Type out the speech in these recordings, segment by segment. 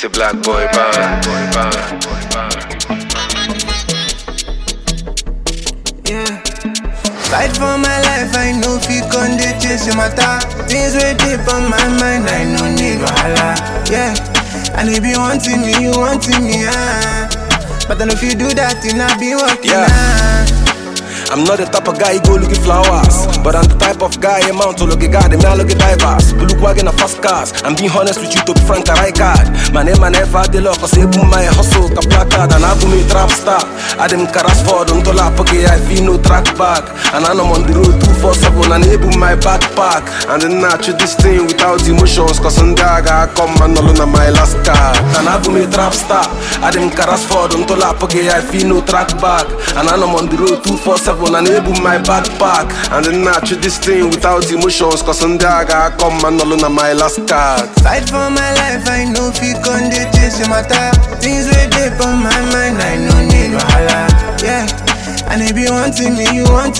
It's a black boy band. Yeah. Fight for my life, I know if you con dey chase your matter. Things way deep on my mind, I no need wahala. Yeah. And if you wanting me, But then if you do that, you not be working. I'm not the type of guy who go looking flowers, but I'm the type of guy amount to look at God, I look at divers. Blue wagon and fast cars. I'm being honest with you to be frank, I right card. My name and never the luck, cause boom my hustle, ka placard, and I boom me trap star. I dem caras for don't la poke, I feel no track back. And I'm on the road 247 and I boom my backpack. And then I treat this thing without emotions, cause on daga I come and all on my last card. And I boom me trap star. I dem caras for don't la poke, I feel no track back. And I'm on the road 247 and able my backpack. And then I treat this thing without emotions, cause on daga I come and all on my last card. Fight for my life, I know if you con dey chase your matter. Things way deep on my mind, I no need wahala. Yeah. And if you wanting me,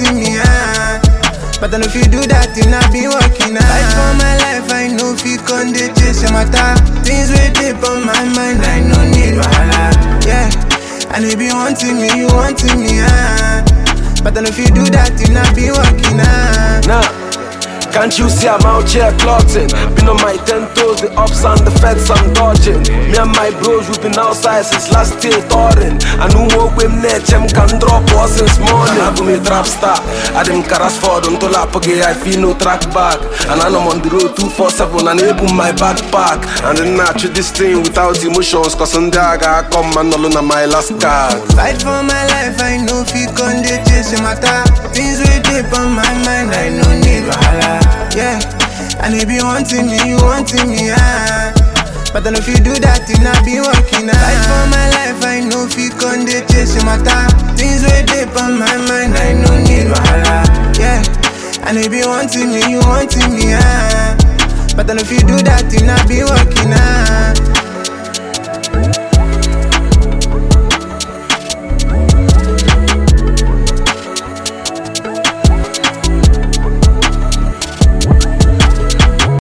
But then if you do that, you not be working. Fight for my life, I know if you con dey chase your matter. Things way deep on my mind, I no need wahala. Yeah. And if you wanting me, But then if you do that, you not be working. Nah, can't you see I'm out here plotting? Been on my 10 toes, the ups and the feds I'm dodging. Me and my bros, we've been outside since last year touring. I know what we net, can drop us since morning. I go me trap star, I dem caras for don't la poke, I feel no track back. And I'm on the road 247 and I boom my backpack. And then I treat this thing without emotions, cause on daga I come and all on my last card. Fight for my life, I know if you con dey chase your matter. Things way deep on my mind, I no need wahala. Yeah. And if you wanting me, But then if you do that, you not be working. Fight for my life, I know if you con dey chase your matter. Things way deep on my mind, I no need wahala. Yeah. And if you wanting me, But then if you do that, you not be working.